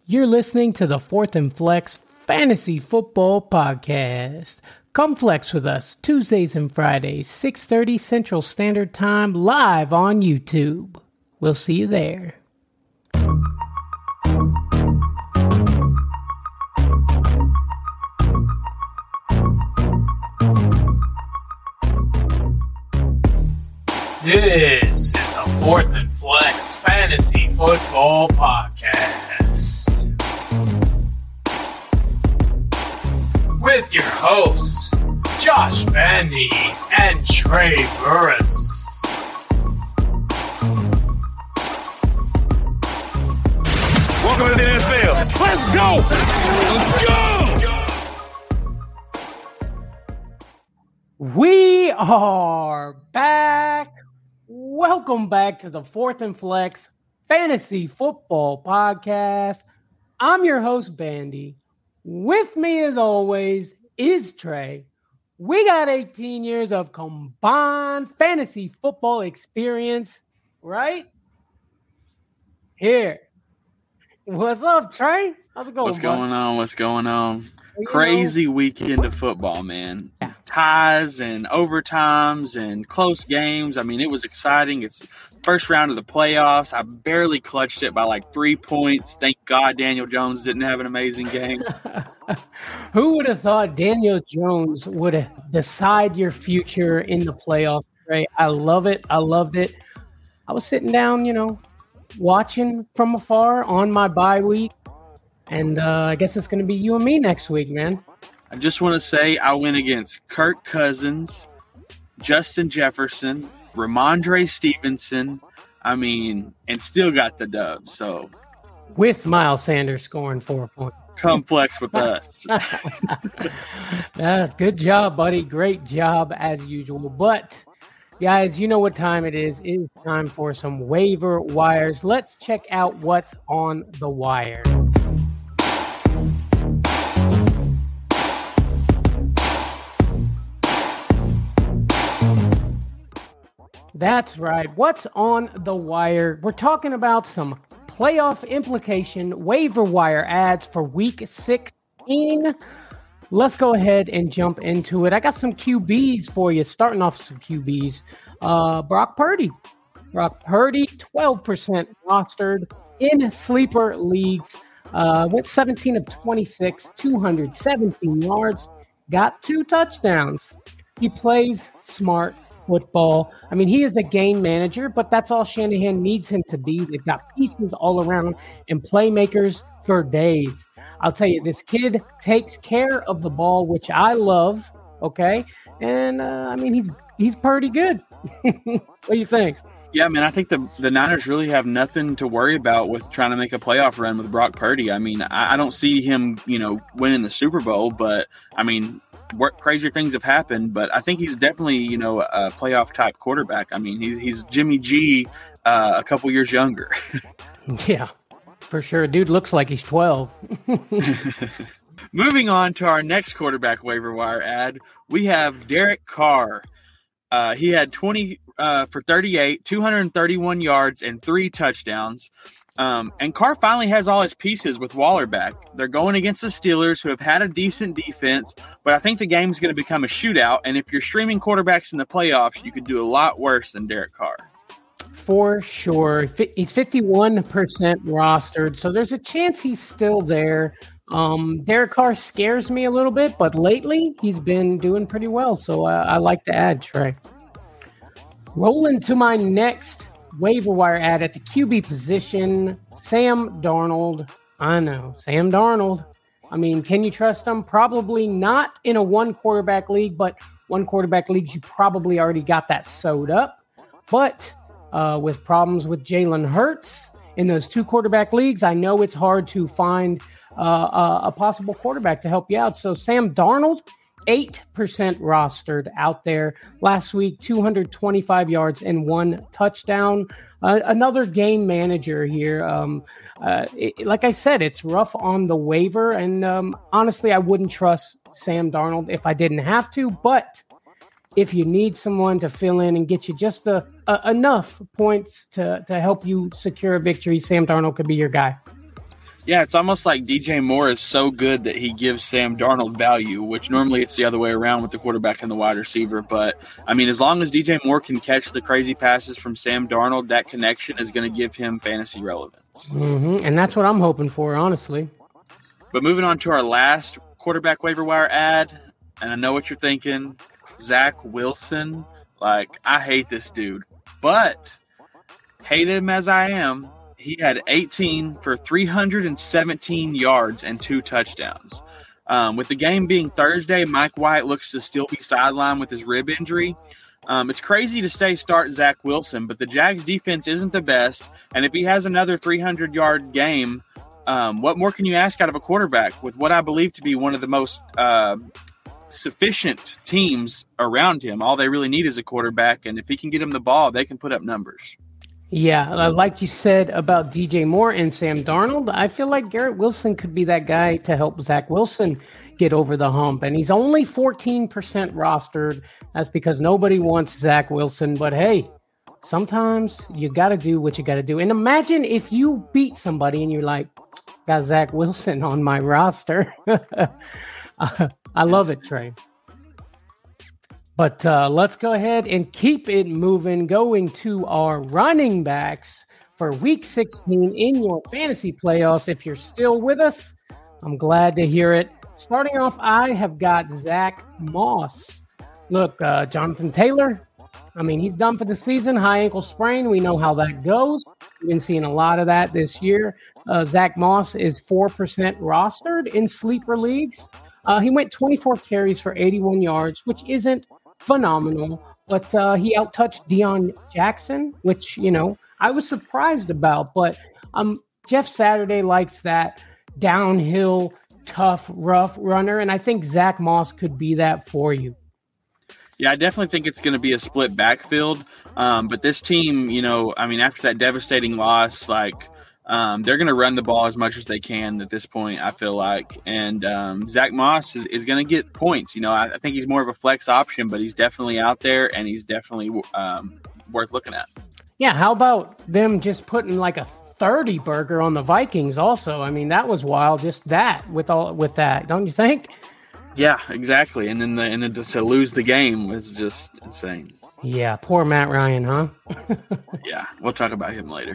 You're listening to the Fourth and Flex Fantasy Football Podcast. Come flex with us Tuesdays and Fridays, 6:30 Central Standard Time, live on YouTube. We'll see you there. This is the Fourth and Flex Fantasy Football Podcast with your hosts, Josh Bandy and Trey Burris. Welcome to the NFL. Let's go! Let's go! We are back. Welcome back to the Fourth and Flex Fantasy Football Podcast. I'm your host, Bandy. With me, as always, is Trey. We got 18 years of combined fantasy football experience, right? Here. What's up, Trey? How's it going, What's going on? What's going on? You Crazy weekend of football, man. Yeah. Ties and overtimes and close games. I mean, it was exciting. It's first round of the playoffs. I barely clutched it by like 3 points. Thank God Daniel Jones didn't have an amazing game. Who would have thought Daniel Jones would decide your future in the playoffs, Trey? I love it. I loved it. I was sitting down, watching from afar on my bye week. And I guess it's going to be you and me next week, man. I just want to say I went against Kirk Cousins, Justin Jefferson, Ramondre Stevenson, and still got the dub. So with Miles Sanders scoring 4 points. Come flex with us. Good job, buddy. Great job as usual. But guys, you know what time it is. It is time for some waiver wires. Let's check out what's on the wire. That's right. What's on the wire? We're talking about some playoff implication waiver wire ads for week 16. Let's go ahead and jump into it. I got some QBs for you. Starting off some QBs. Brock Purdy. Brock Purdy, 12% rostered in sleeper leagues. Went 17 of 26, 217 yards. Got 2 touchdowns. He plays smart football. He is a game manager, but that's all Shanahan needs him to be. They've got pieces all around and playmakers for days. I'll tell you, this kid takes care of the ball, which I love. Okay, and he's pretty good. What do you think? Yeah, man, I think the Niners really have nothing to worry about with trying to make a playoff run with Brock Purdy. I don't see him, winning the Super Bowl, but crazier things have happened. But I think he's definitely, a playoff type quarterback. He's Jimmy G a couple years younger. Yeah, for sure. Dude looks like he's 12. Moving on to our next quarterback waiver wire ad, we have Derek Carr. He had 20 for 38, 231 yards, and 3 touchdowns. And Carr finally has all his pieces with Waller back. They're going against the Steelers, who have had a decent defense, but I think the game's going to become a shootout. And if you're streaming quarterbacks in the playoffs, you could do a lot worse than Derek Carr. For sure. He's 51% rostered, so there's a chance he's still there. Derek Carr scares me a little bit, but lately he's been doing pretty well, so I like to add Trey. Rolling to my next waiver wire ad at the QB position, Sam Darnold. I know, Sam Darnold. Can you trust him? Probably not in a one quarterback league, but one quarterback leagues, you probably already got that sewed up. But with problems with Jalen Hurts in those 2 quarterback leagues, I know it's hard to find a possible quarterback to help you out. So Sam Darnold, 8% rostered out there. Last week, 225 yards and 1 touchdown. Another game manager here. Like I said, it's rough on the waiver. And honestly, I wouldn't trust Sam Darnold if I didn't have to. But if you need someone to fill in and get you just enough points to help you secure a victory, Sam Darnold could be your guy. Yeah, it's almost like DJ Moore is so good that he gives Sam Darnold value, which normally it's the other way around with the quarterback and the wide receiver. But, I mean, as long as DJ Moore can catch the crazy passes from Sam Darnold, that connection is going to give him fantasy relevance. And that's what I'm hoping for, honestly. But moving on to our last quarterback waiver wire ad, and I know what you're thinking, Zach Wilson. Like, I hate this dude, but hate him as I am, he had 18 for 317 yards and 2 touchdowns. With the game being Thursday, Mike White looks to still be sidelined with his rib injury. It's crazy to say start Zach Wilson, but the Jags defense isn't the best. And if he has another 300-yard game, what more can you ask out of a quarterback with what I believe to be one of the most sufficient teams around him? All they really need is a quarterback, and if he can get him the ball, they can put up numbers. Yeah, like you said about DJ Moore and Sam Darnold, I feel like Garrett Wilson could be that guy to help Zach Wilson get over the hump. And he's only 14% rostered. That's because nobody wants Zach Wilson. But hey, sometimes you got to do what you got to do. And imagine if you beat somebody and you're like, got Zach Wilson on my roster. I love it, Trey. But let's go ahead and keep it moving, going to our running backs for Week 16 in your fantasy playoffs. If you're still with us, I'm glad to hear it. Starting off, I have got Zach Moss. Look, Jonathan Taylor, I mean, he's done for the season. High ankle sprain, we know how that goes. We've been seeing a lot of that this year. Zach Moss is 4% rostered in sleeper leagues. He went 24 carries for 81 yards, which isn't phenomenal, but he outtouched Deion Jackson, which, you know, I was surprised about. But Jeff Saturday likes that downhill, tough, rough runner, and I think Zach Moss could be that for you. Yeah, I definitely think it's going to be a split backfield. But this team, you know, I mean, after that devastating loss, like, they're going to run the ball as much as they can at this point, I feel like. And Zach Moss is going to get points. You know, I think he's more of a flex option, but he's definitely out there, and he's definitely worth looking at. Yeah, how about them just putting like a 30 burger on the Vikings also? I mean, that was wild, just that, with that, don't you think? Yeah, exactly. And then just to lose the game was just insane. Yeah, poor Matt Ryan, huh? Yeah, we'll talk about him later.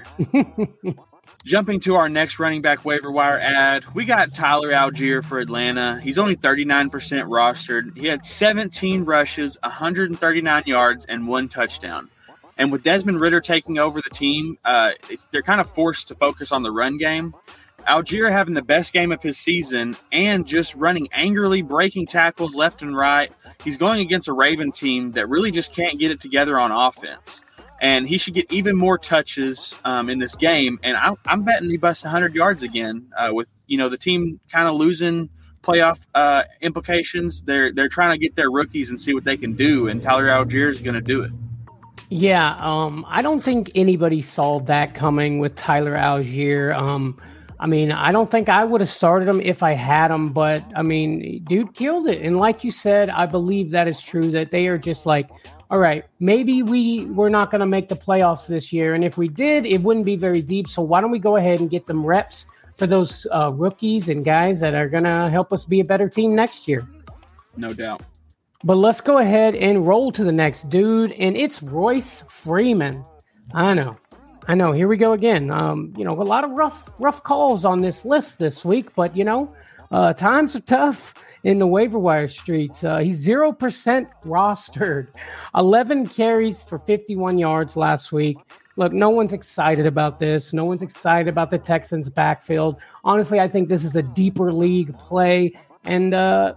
Jumping to our next running back waiver wire ad, we got Tyler Algier for Atlanta. He's only 39% rostered. He had 17 rushes, 139 yards, and 1 touchdown. And with Desmond Ridder taking over the team, they're kind of forced to focus on the run game. Algier having the best game of his season and just running angrily, breaking tackles left and right. He's going against a Raven team that really just can't get it together on offense. And he should get even more touches in this game. And I'm betting he busts 100 yards again with, you know, the team kind of losing playoff implications. They're trying to get their rookies and see what they can do. And Tyler Algier is going to do it. Yeah, I don't think anybody saw that coming with Tyler Algier. I mean, I don't think I would have started him if I had him, but I mean, dude killed it. And like you said, I believe that is true, that they are just like, all right, maybe we're not going to make the playoffs this year. And if we did, it wouldn't be very deep. So why don't we go ahead and get them reps for those rookies and guys that are going to help us be a better team next year? No doubt. But let's go ahead and roll to the next dude, and it's Royce Freeman. I know. Here we go again. You know, a lot of rough calls on this list this week, but you know, times are tough in the waiver wire streets. He's 0% rostered, 11 carries for 51 yards last week. Look, no one's excited about this. No one's excited about the Texans' backfield. Honestly, I think this is a deeper league play, and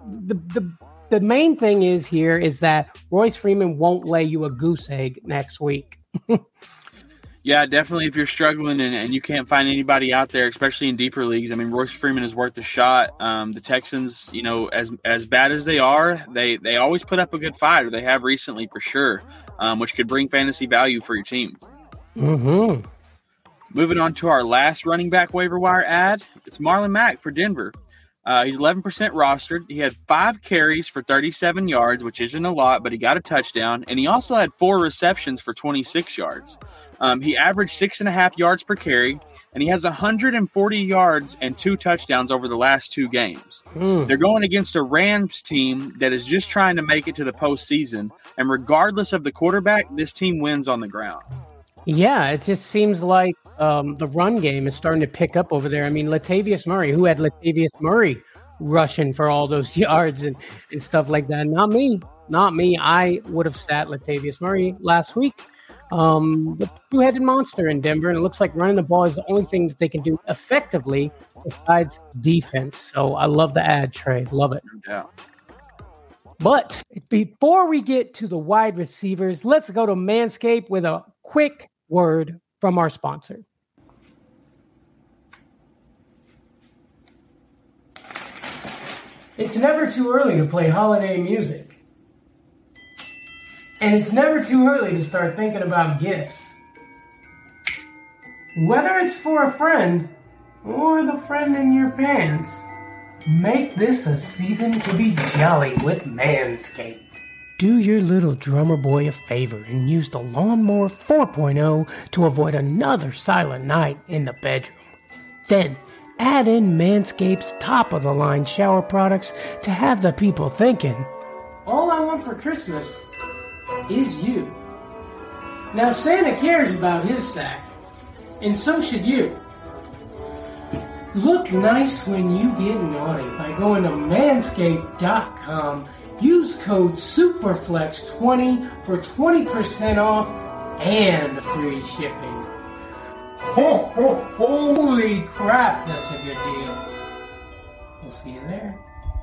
the main thing is that Royce Freeman won't lay you a goose egg next week. Yeah, definitely. If you're struggling and you can't find anybody out there, especially in deeper leagues, I mean, Royce Freeman is worth a shot. The Texans, you know, as bad as they are, they always put up a good fight, or they have recently for sure, which could bring fantasy value for your team. Mm-hmm. Moving on to our last running back waiver wire ad, it's Marlon Mack for Denver. He's 11% rostered. He had 5 carries for 37 yards, which isn't a lot, but he got a touchdown. And he also had 4 receptions for 26 yards. He averaged 6.5 yards per carry, and he has 140 yards and 2 touchdowns over the last 2 games. They're going against a Rams team that is just trying to make it to the postseason. And regardless of the quarterback, this team wins on the ground. Yeah, it just seems like the run game is starting to pick up over there. I mean, Latavius Murray, who had Latavius Murray rushing for all those yards and stuff like that? Not me. I would have sat Latavius Murray last week. The two-headed monster in Denver, and it looks like running the ball is the only thing that they can do effectively besides defense. So I love the ad, Trey. Love it. No doubt. But before we get to the wide receivers, let's go to Manscaped with a quick word from our sponsor. It's never too early to play holiday music. And it's never too early to start thinking about gifts. Whether it's for a friend or the friend in your pants, make this a season to be jolly with Manscaped. Do your little drummer boy a favor and use the Lawnmower 4.0 to avoid another silent night in the bedroom. Then, add in Manscaped's top-of-the-line shower products to have the people thinking, all I want for Christmas is you. Now, Santa cares about his sack, and so should you. Look nice when you get naughty by going to manscaped.com. Use code SUPERFLEX20 for 20% off and free shipping. Holy crap, that's a good deal. We'll see you there.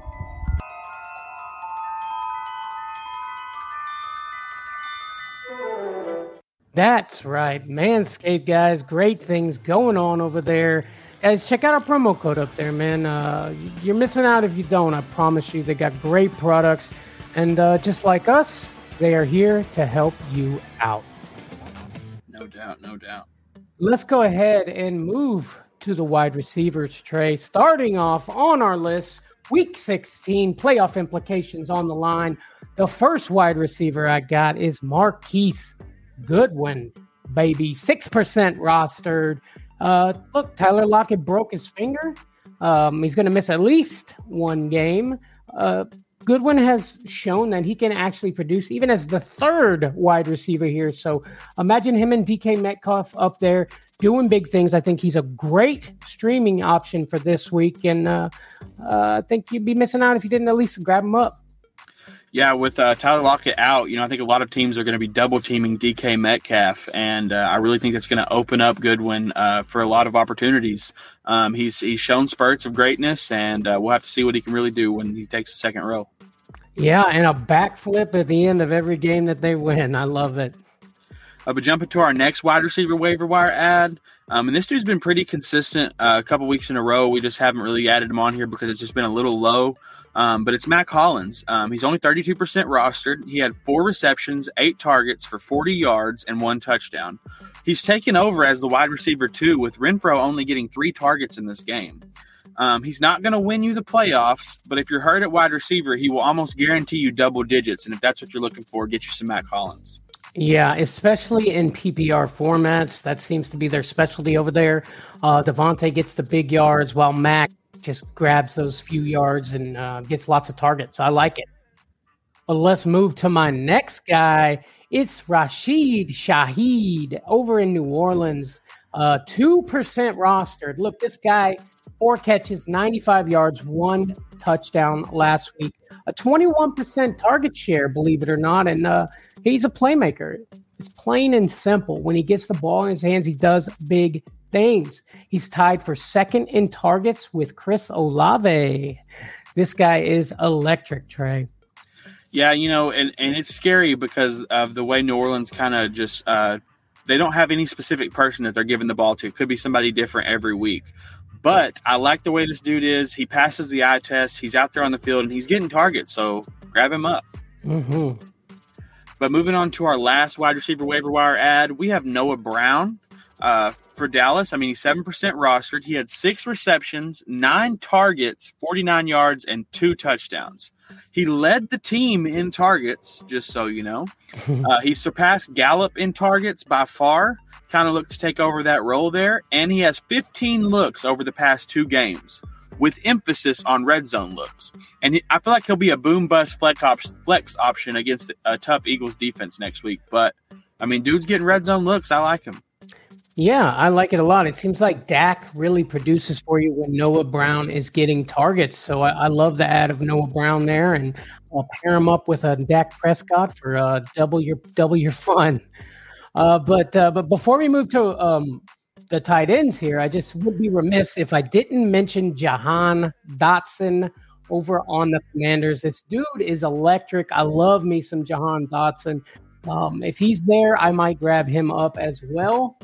That's right, Manscaped, guys. Great things going on over there. Guys, check out our promo code up there, man. You're missing out if you don't. I promise you, they got great products. And just like us, they are here to help you out. No doubt, no doubt. Let's go ahead and move to the wide receivers, Trey. Starting off on our list, Week 16, playoff implications on the line. The first wide receiver I got is Marquise Goodwin, baby. 6% rostered. Look, Tyler Lockett broke his finger. He's going to miss at least one game. Goodwin has shown that he can actually produce even as the third wide receiver here. So imagine him and DK Metcalf up there doing big things. I think he's a great streaming option for this week. And I think you'd be missing out if you didn't at least grab him up. Yeah, with Tyler Lockett out, I think a lot of teams are going to be double teaming DK Metcalf, and I really think that's going to open up Goodwin for a lot of opportunities. He's shown spurts of greatness, and we'll have to see what he can really do when he takes the second row. Yeah, and a backflip at the end of every game that they win. I love it. But jumping to our next wide receiver waiver wire ad, and this dude's been pretty consistent a couple weeks in a row. We just haven't really added him on here because it's just been a little low. But it's Matt Collins. He's only 32% rostered. He had 4 receptions, 8 targets for 40 yards and 1 touchdown. He's taken over as the wide receiver 2, with Renfrow only getting 3 targets in this game. He's not going to win you the playoffs, but if you're hurt at wide receiver, he will almost guarantee you double digits. And if that's what you're looking for, get you some Matt Collins. Yeah, especially in PPR formats. That seems to be their specialty over there. Devontae gets the big yards while Mac just grabs those few yards and gets lots of targets. I like it. But let's move to my next guy. It's Rashid Shaheed over in New Orleans. 2% rostered. Look, this guy, 4 catches, 95 yards, 1 touchdown last week. A 21% target share, believe it or not. And he's a playmaker. It's plain and simple. When he gets the ball in his hands, he does big things. He's tied for second in targets with Chris Olave. This guy is electric, Trey. Yeah, and it's scary because of the way New Orleans kind of just they don't have any specific person that they're giving the ball to. It could be somebody different every week. But I like the way this dude is. He passes the eye test. He's out there on the field, and he's getting targets, so grab him up. Mm-hmm. But moving on to our last wide receiver waiver wire ad, we have Noah Brown. for Dallas. I mean, he's 7% rostered. He had 6 receptions, 9 targets, 49 yards, and 2 touchdowns. He led the team in targets, just so you know. He surpassed Gallup in targets by far, kind of looked to take over that role there. And he has 15 looks over the past 2 games, with emphasis on red zone looks. And I feel like he'll be a boom-bust flex option against a tough Eagles defense next week. But, I mean, dude's getting red zone looks. I like him. Yeah, I like it a lot. It seems like Dak really produces for you when Noah Brown is getting targets. So I love the add of Noah Brown there, and I'll pair him up with a Dak Prescott for double your fun. But before we move to the tight ends here, I just would be remiss if I didn't mention Jahan Dotson over on the Commanders. This dude is electric. I love me some Jahan Dotson. If he's there, I might grab him up as well.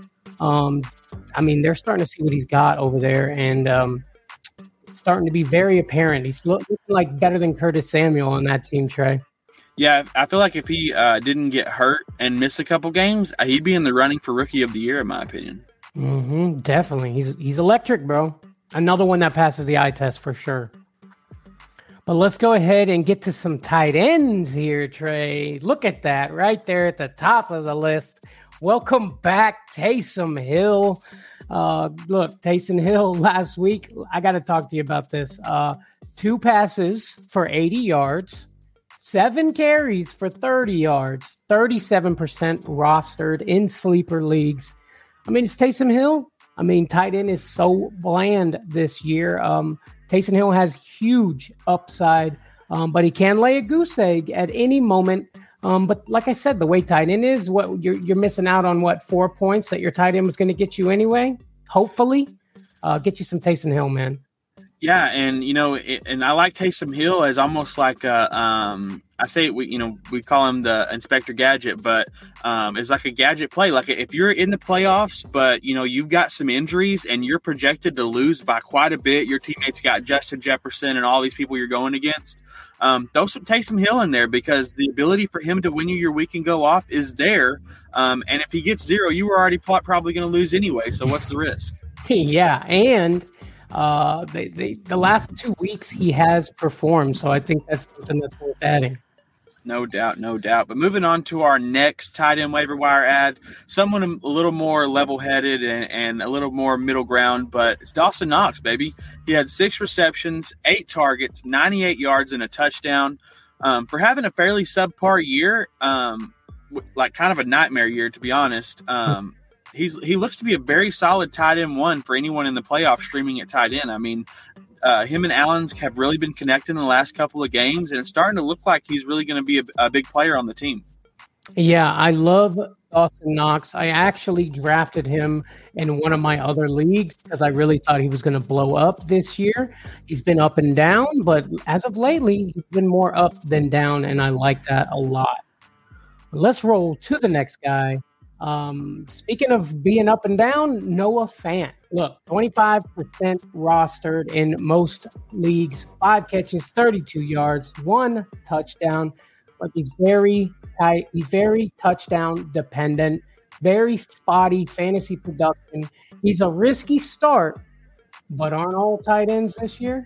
I mean, they're starting to see what he's got over there, and it's starting to be very apparent. He's looking like better than Curtis Samuel on that team, Trey. Yeah, I feel like if he didn't get hurt and miss a couple games, he'd be in the running for Rookie of the Year, in my opinion. Definitely. He's electric, bro. Another one that passes the eye test for sure. But let's go ahead and get to some tight ends here, Trey. Look at that right there at the top of the list. Welcome back, Taysom Hill. Look, Taysom Hill last week, I got to talk to you about this. 2 passes for 80 yards, 7 carries for 30 yards, 37% rostered in sleeper leagues. I mean, it's Taysom Hill. I mean, tight end is so bland this year. Taysom Hill has huge upside, but he can lay a goose egg at any moment. But like I said, the way tight end is, what you're missing out on, 4 points that your tight end was going to get you anyway. Hopefully, get you some Taysom Hill, man. Yeah, and and I like Taysom Hill as almost like I say we call him the Inspector Gadget, but it's like a gadget play. Like if you're in the playoffs, but you've got some injuries and you're projected to lose by quite a bit, your teammates got Justin Jefferson and all these people you're going against. Throw some Taysom Hill in there, because the ability for him to win you your week and go off is there. And if he gets 0, you were already probably going to lose anyway. So what's the risk? Yeah, and the last 2 weeks he has performed, so I think that's something that's worth adding. No doubt. But moving on to our next tight end waiver wire ad, someone a little more level-headed and a little more middle ground, but it's Dawson Knox, baby. He had 6 receptions, 8 targets, 98 yards, and a touchdown. For having a fairly subpar year, like kind of a nightmare year, to be honest, he looks to be a very solid tight end 1 for anyone in the playoffs streaming at tight end. I mean, him and Allens have really been connected in the last couple of games, and it's starting to look like he's really going to be a big player on the team. Yeah, I love Dawson Knox. I actually drafted him in one of my other leagues because I really thought he was going to blow up this year. He's been up and down, but as of lately, he's been more up than down, and I like that a lot. Let's roll to the next guy. Speaking of being up and down, Noah Fant. Look, 25% rostered in most leagues, 5 catches, 32 yards, 1 touchdown. But he's very tight. He's very touchdown dependent, very spotty fantasy production. He's a risky start, but aren't all tight ends this year?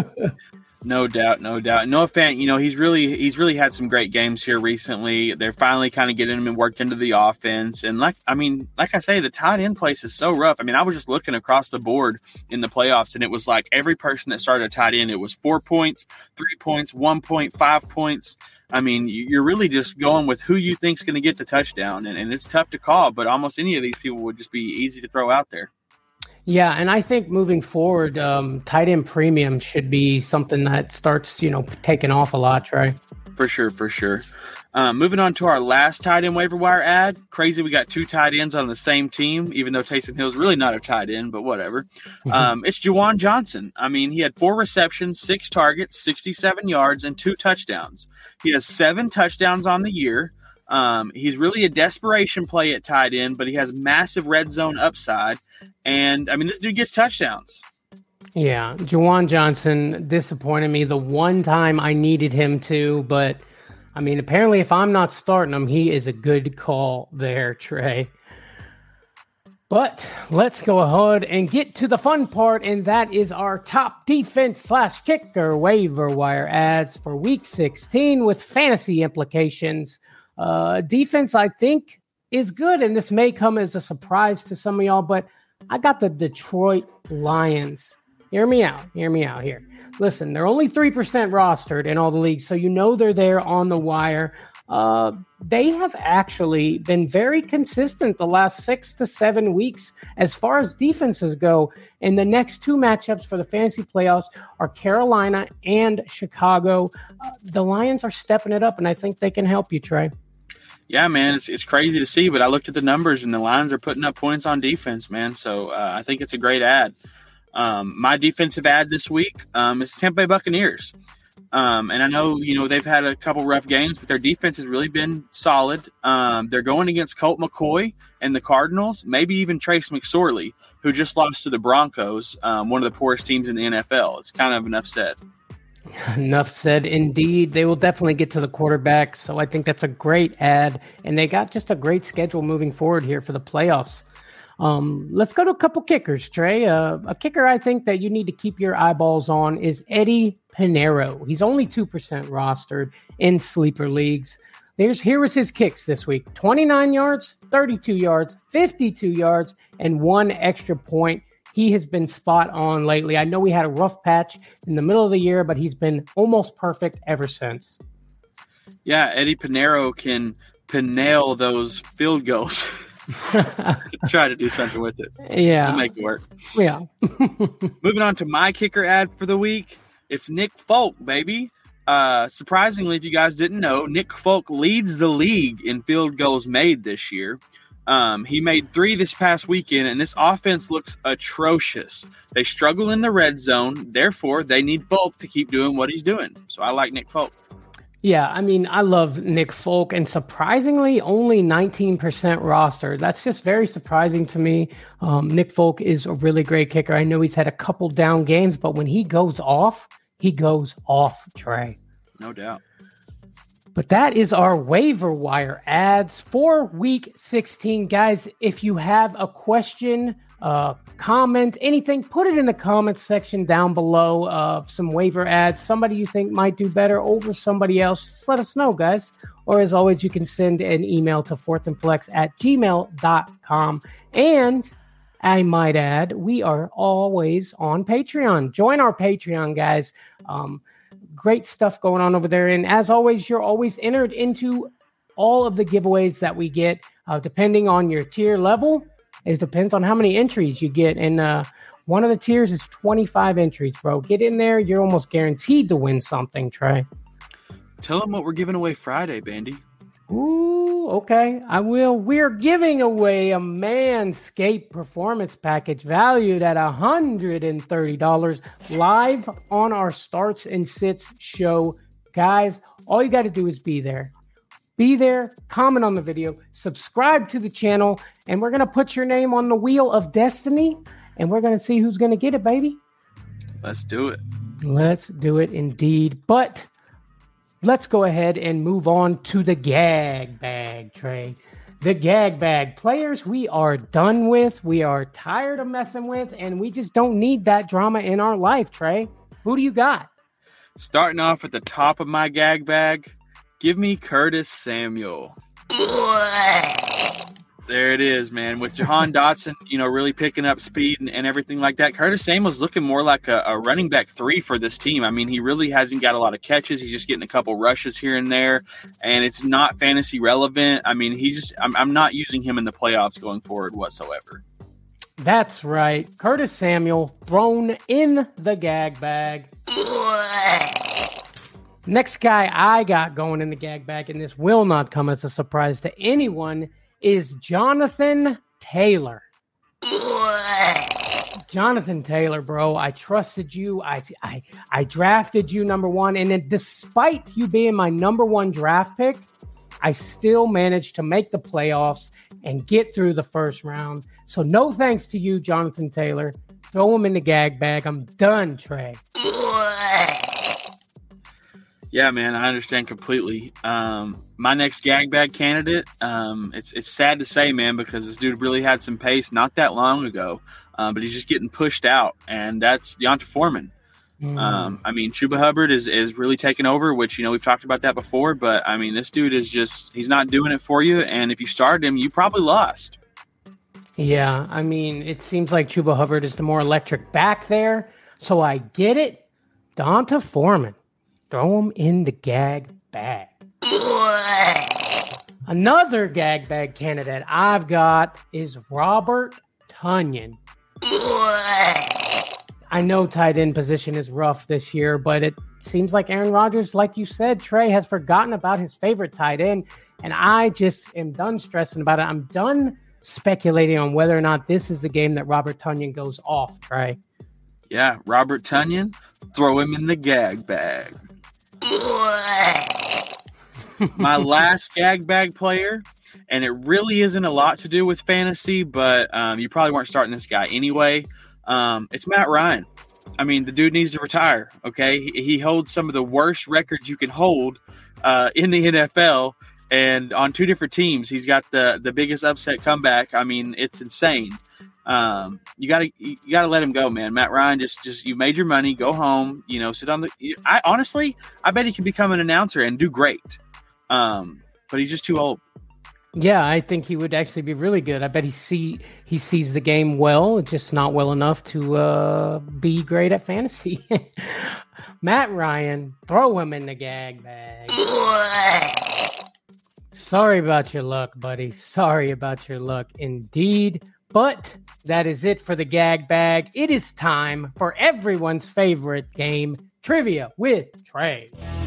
No doubt. Noah Fant, he's really had some great games here recently. They're finally kind of getting him worked into the offense. And like I say, the tight end place is so rough. I mean, I was just looking across the board in the playoffs, and it was like every person that started a tight end, it was 4 points, 3 points, 1 point, 5 points. I mean, you're really just going with who you think's going to get the touchdown, and it's tough to call, but almost any of these people would just be easy to throw out there. Yeah, and I think moving forward, tight end premium should be something that starts, taking off a lot, Trey. For sure. Moving on to our last tight end waiver wire ad. Crazy, we got 2 tight ends on the same team, even though Taysom Hill's really not a tight end, but whatever. It's Juwan Johnson. I mean, he had 4 receptions, 6 targets, 67 yards, and 2 touchdowns. He has 7 touchdowns on the year. He's really a desperation play at tight end, but he has massive red zone upside. And, I mean, this dude gets touchdowns. Yeah, Juwan Johnson disappointed me the one time I needed him to, but, I mean, apparently if I'm not starting him, he is a good call there, Trey. But let's go ahead and get to the fun part, and that is our top defense / kicker waiver wire ads for week 16 with fantasy implications. Defense, I think, is good, and this may come as a surprise to some of y'all, but I got the Detroit Lions. Hear me out here. Listen, they're only 3% rostered in all the leagues, so you know they're there on the wire. They have actually been very consistent the last 6 to 7 weeks as far as defenses go. And the next 2 matchups for the fantasy playoffs are Carolina and Chicago. The Lions are stepping it up, and I think they can help you, Trey. Yeah, man, it's crazy to see, but I looked at the numbers, and the Lions are putting up points on defense, man. So I think it's a great ad. My defensive ad this week is Tampa Bay Buccaneers. And I know, they've had a couple rough games, but their defense has really been solid. They're going against Colt McCoy and the Cardinals, maybe even Trace McSorley, who just lost to the Broncos, one of the poorest teams in the NFL. It's kind of enough said. Enough said, indeed. They will definitely get to the quarterback, so I think that's a great ad. And they got just a great schedule moving forward here for the playoffs. Let's go to a couple kickers, Trey. A kicker I think that you need to keep your eyeballs on is Eddie Pinheiro. He's only 2% rostered in sleeper leagues. Here was his kicks this week: 29 yards, 32 yards, 52 yards, and 1 extra point. He has been spot on lately. I know we had a rough patch in the middle of the year, but he's been almost perfect ever since. Yeah, Eddie Pinheiro can nail those field goals. Try to do something with it. Yeah. To make it work. Yeah. Moving on to my kicker ad for the week. It's Nick Folk, baby. Surprisingly, if you guys didn't know, Nick Folk leads the league in field goals made this year. He made 3 this past weekend, and this offense looks atrocious. They struggle in the red zone. Therefore, they need Folk to keep doing what he's doing. So I like Nick Folk. Yeah, I mean, I love Nick Folk, and surprisingly, only 19% roster. That's just very surprising to me. Nick Folk is a really great kicker. I know he's had a couple down games, but when he goes off, Trey. No doubt. But that is our waiver wire ads for week 16. Guys, if you have a question, comment, anything, put it in the comments section down below of some waiver ads. Somebody you think might do better over somebody else. Just let us know, guys. Or as always, you can send an email to fourthandflex@gmail.com. And I might add, we are always on Patreon. Join our Patreon, guys. Great stuff going on over there. And as always, you're always entered into all of the giveaways that we get, depending on your tier level. It depends on how many entries you get. And one of the tiers is 25 entries, bro. Get in there. You're almost guaranteed to win something, Trey. Tell them what we're giving away Friday, Bandy. Ooh, okay. I will. We're giving away a Manscaped performance package valued at $130 live on our Starts and Sits show. Guys, all you got to do is be there. Be there, comment on the video, subscribe to the channel, and we're going to put your name on the wheel of destiny, and we're going to see who's going to get it, baby. Let's do it. Let's do it indeed. But let's go ahead and move on to the gag bag, Trey. The gag bag. Players we are done with, we are tired of messing with, and we just don't need that drama in our life, Trey. Who do you got? Starting off at the top of my gag bag, give me Curtis Samuel. There it is, man. With Jahan Dotson, really picking up speed and everything like that. Curtis Samuel's looking more like a running back 3 for this team. I mean, he really hasn't got a lot of catches. He's just getting a couple rushes here and there, and it's not fantasy relevant. I mean, I'm not using him in the playoffs going forward whatsoever. That's right. Curtis Samuel thrown in the gag bag. Next guy I got going in the gag bag, and this will not come as a surprise to anyone, is Jonathan Taylor. Jonathan Taylor, bro, I trusted you. I drafted you number 1, and then despite you being my number 1 draft pick, I still managed to make the playoffs and get through the first round. So no thanks to you, Jonathan Taylor. Throw him in the gag bag. I'm done, Trey. Yeah, man, I understand completely. My next gag bag candidate, it's sad to say, man, because this dude really had some pace not that long ago, but he's just getting pushed out, and that's Deonta Foreman. I mean, Chuba Hubbard is really taking over, which, we've talked about that before, but, I mean, this dude is he's not doing it for you, and if you started him, you probably lost. Yeah, I mean, it seems like Chuba Hubbard is the more electric back there, so I get it. Deonta Foreman. Throw him in the gag bag. Another gag bag candidate I've got is Robert Tonyan. I know tight end position is rough this year, but it seems like Aaron Rodgers, like you said, Trey, has forgotten about his favorite tight end, and I just am done stressing about it. I'm done speculating on whether or not this is the game that Robert Tonyan goes off, Trey. Yeah, Robert Tonyan, throw him in the gag bag. My last gag bag player, and it really isn't a lot to do with fantasy, but you probably weren't starting this guy anyway. It's Matt Ryan. I mean, the dude needs to retire, okay? He holds some of the worst records you can hold in the NFL, and on two different teams, he's got the biggest upset comeback. I mean, it's insane. You gotta let him go, man. Matt Ryan, just you made your money, go home, sit on I bet he can become an announcer and do great. But he's just too old. Yeah, I think he would actually be really good. I bet he sees the game well, just not well enough to be great at fantasy. Matt Ryan, throw him in the gag bag. Sorry about your luck, buddy. Sorry about your luck indeed. But that is it for the gag bag. It is time for everyone's favorite game, Trivia with Trey.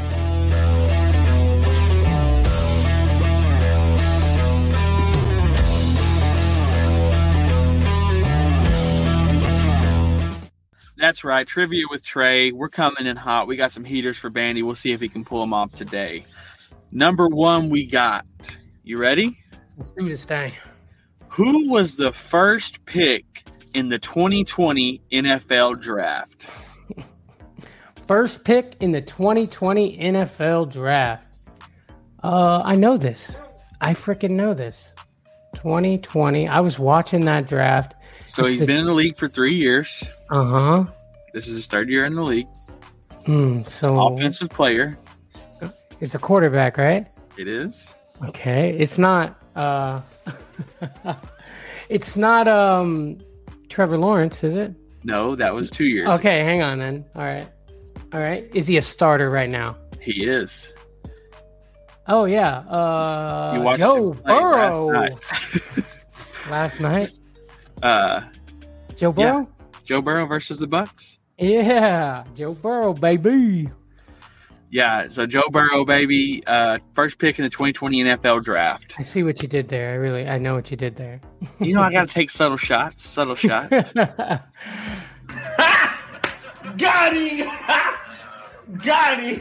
That's right, Trivia with Trey. We're coming in hot. We got some heaters for Bandy. We'll see if he can pull them off today. Number one we got. You ready? Let's do this thing. Who was the first pick in the 2020 NFL Draft? First pick in the 2020 NFL Draft. I know this. I freaking know this. 2020. I was watching that draft. So he's been in the league for 3 years. Uh-huh. This is his third year in the league. So offensive player. It's a quarterback, right? It is. Okay. It's not it's not Trevor Lawrence, is it? No, that was 2 years Okay, hang on then. All right. Is he a starter right now? He is. Oh yeah. Joe Burrow. Last night. Joe Burrow? Yeah. Joe Burrow versus the Bucks. Yeah, Joe Burrow, baby. Yeah, so Joe Burrow, baby, first pick in the 2020 NFL Draft. I see what you did there. I know what you did there. I got to take subtle shots. Got him! Got him!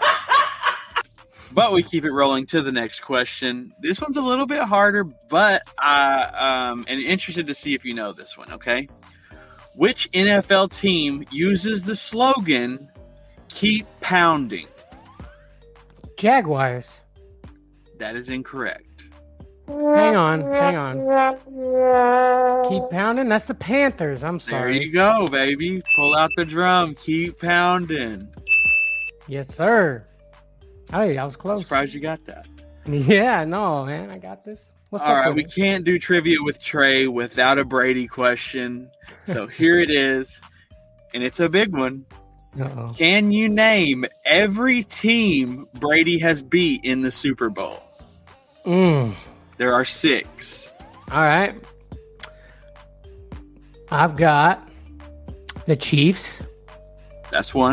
But we keep it rolling to the next question. This one's a little bit harder, but I am interested to see if you know this one, okay? Which NFL team uses the slogan, "Keep pounding"? Jaguars. That is incorrect. Hang on. Keep pounding? That's the Panthers. I'm sorry. There you go, baby. Pull out the drum. Keep pounding. Yes, sir. Hey, I was close. I'm surprised you got that. Yeah, no, man. I got this. What's All up? right, we can't do Trivia with Trey without a Brady question. So here it is, and it's a big one. Uh-oh. Can you name every team Brady has beat in the Super Bowl? There are 6. All right. I've got the Chiefs. That's one.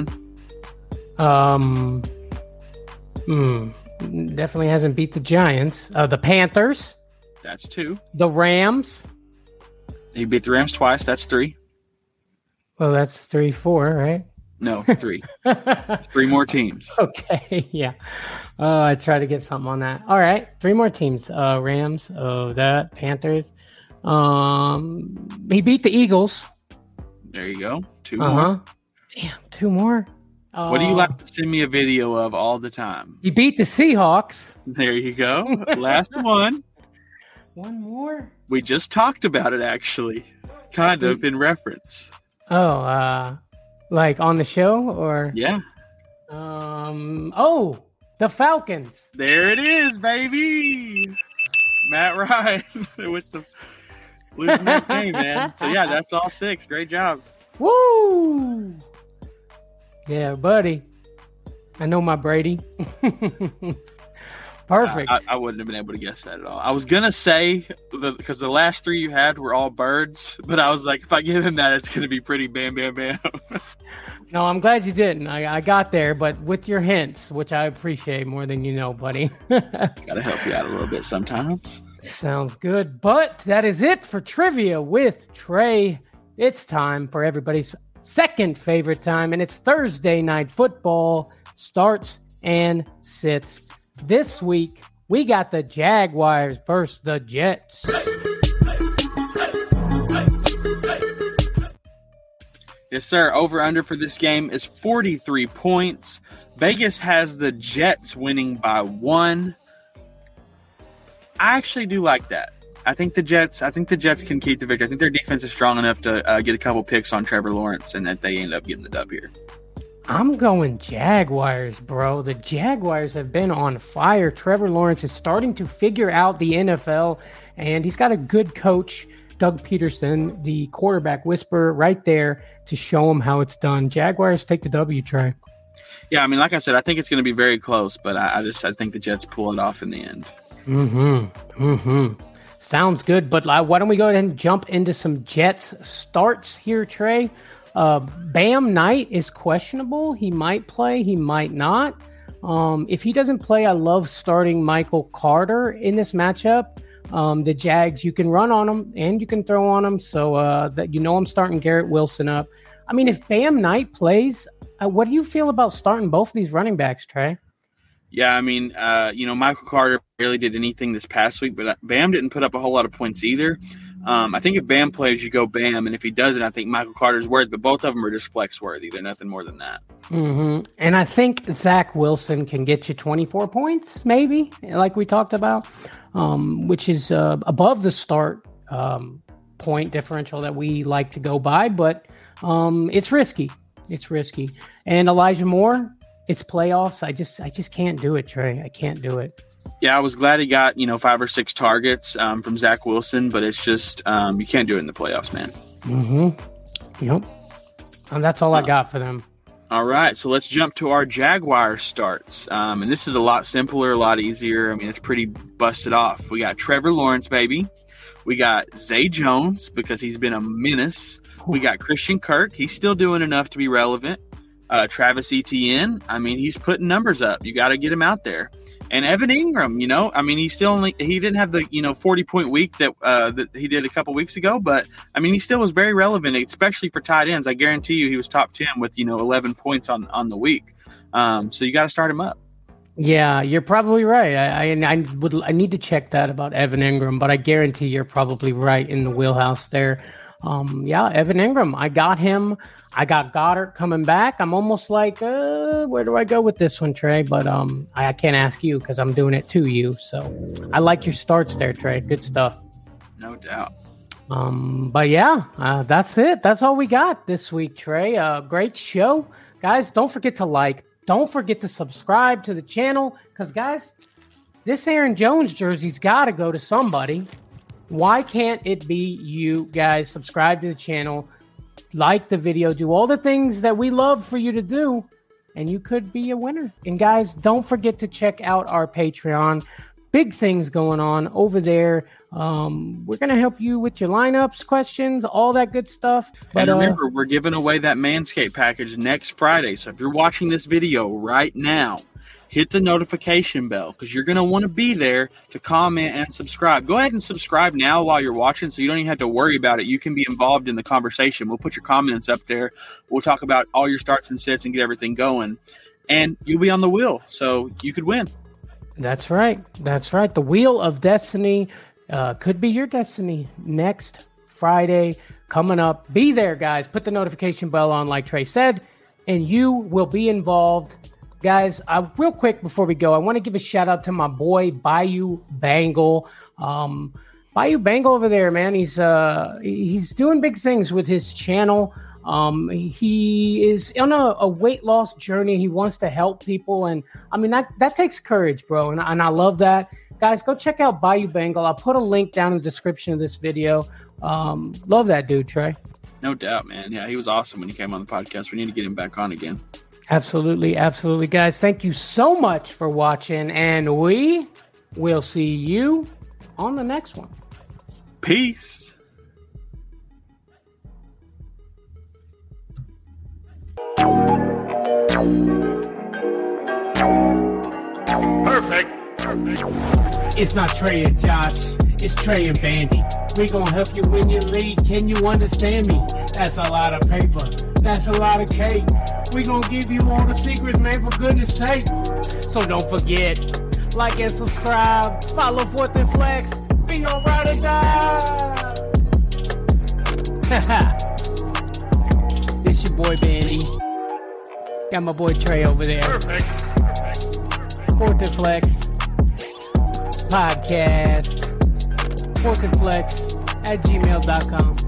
Definitely hasn't beat the Giants. The Panthers. That's 2. The Rams. He beat the Rams twice. That's 3. Well, that's 3, 4, right? No, 3. 3 more teams. Okay, yeah. I try to get something on that. All right, 3 more teams. Rams, that Panthers. He beat the Eagles. There you go. 2 more. Damn, 2 more. What do you like to send me a video of all the time? He beat the Seahawks. There you go. Last one. One more? We just talked about it, actually. Kind of in reference. Oh, like on the show or? Yeah. The Falcons. There it is, baby. Matt Ryan with the losing that game, man. So yeah, that's all 6. Great job. Woo! Yeah, buddy. I know my Brady. Perfect. I wouldn't have been able to guess that at all. I was gonna say because the last 3 you had were all birds, but I was like, if I give him that, it's gonna be pretty bam, bam, bam. No, I'm glad you didn't. I got there, but with your hints, which I appreciate more than you know, buddy. Gotta help you out a little bit sometimes. Sounds good. But that is it for Trivia with Trey. It's time for everybody's second favorite time, and it's Thursday Night Football. Starts and sits. This week, we got the Jaguars versus the Jets. Yes, sir. Over-under for this game is 43 points. Vegas has the Jets winning by 1. I actually do like that. I think the Jets can keep the victory. I think their defense is strong enough to get a couple picks on Trevor Lawrence and that they end up getting the dub here. I'm going Jaguars, bro. The Jaguars have been on fire. Trevor Lawrence is starting to figure out the NFL, and he's got a good coach, Doug Peterson, the quarterback whisperer, right there to show him how it's done. Jaguars take the W, Trey. Yeah, I mean, like I said, I think it's going to be very close, but I think the Jets pull it off in the end. Sounds good, but why don't we go ahead and jump into some Jets starts here, Trey? Bam Knight is questionable. He might play, he might not. If he doesn't play, I love starting Michael Carter in this matchup. The Jags, you can run on them and you can throw on them, so that I'm starting Garrett Wilson up. I mean, if Bam Knight plays, what do you feel about starting both of these running backs, Trey? Yeah, I mean, Michael Carter barely did anything this past week, but Bam didn't put up a whole lot of points either. I think if Bam plays, you go Bam, and if he doesn't, I think Michael Carter's worth, but both of them are just flex worthy. They're nothing more than that. And I think Zach Wilson can get you 24 points, maybe, like we talked about, which is above the start point differential that we like to go by, but it's risky. It's risky. And Elijah Moore, it's playoffs. I just can't do it, Trey. I can't do it. Yeah, I was glad he got 5 or 6 targets from Zach Wilson, but it's just you can't do it in the playoffs, man. Yep. And that's all I got for them. All right, so let's jump to our Jaguars starts. And this is a lot simpler, a lot easier. I mean, it's pretty busted off. We got Trevor Lawrence, baby. We got Zay Jones because he's been a menace. We got Christian Kirk. He's still doing enough to be relevant. Travis Etienne, I mean, he's putting numbers up. You got to get him out there. And Evan Ingram, I mean, he didn't have the 40-point week that he did a couple weeks ago, but I mean, he still was very relevant, especially for tight ends. I guarantee you, he was top 10 with 11 points on the week. So you got to start him up. Yeah, you're probably right. I need to check that about Evan Ingram, but I guarantee you're probably right in the wheelhouse there. Evan Ingram, I got him. I got Goddard coming back. I'm almost like, where do I go with this one, Trey? But I can't ask you because I'm doing it to you. So I like your starts there, Trey. Good stuff. No doubt. That's it. That's all we got this week, Trey. Great show. Guys, don't forget to like. Don't forget to subscribe to the channel because, guys, this Aaron Jones jersey's got to go to somebody. Why can't it be you guys? Subscribe to the channel, like the video, do all the things that we love for you to do, and you could be a winner. And guys, don't forget to check out our Patreon. Big things going on over there. We're going to help you with your lineups, questions, all that good stuff. But remember, we're giving away that Manscaped package next Friday. So if you're watching this video right now, hit the notification bell because you're going to want to be there to comment and subscribe. Go ahead and subscribe now while you're watching so you don't even have to worry about it. You can be involved in the conversation. We'll put your comments up there. We'll talk about all your starts and sits and get everything going. And you'll be on the wheel, so you could win. That's right. That's right. The Wheel of Destiny could be your destiny next Friday coming up. Be there, guys. Put the notification bell on like Trey said. and you will be involved. Guys, real quick before we go, I want to give a shout out to my boy Bayou Bengal. Bayou Bengal over there, man, he's doing big things with his channel. He is on a weight loss journey. He wants to help people, and I mean that takes courage, bro. And I love that. Guys, go check out Bayou Bengal. I'll put a link down in the description of this video. Love that dude, Trey. No doubt, man. Yeah, he was awesome when he came on the podcast. We need to get him back on again. Absolutely, absolutely, guys. Thank you so much for watching, and we will see you on the next one. Peace. Perfect. It's not Trey and Josh, it's Trey and Bandy. We gonna help you win your league. Can you understand me? That's a lot of paper. That's a lot of cake. We gonna give you all the secrets, man, for goodness sake. So don't forget, like and subscribe. Follow Fourth and Flex. Be your ride or die. This your boy Bandy. Got my boy Trey over there. Perfect. Fourth and Flex podcast. Fourth and Flex at gmail.com.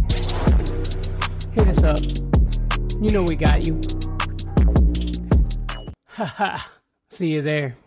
Hit us up. You know we got you. See you there.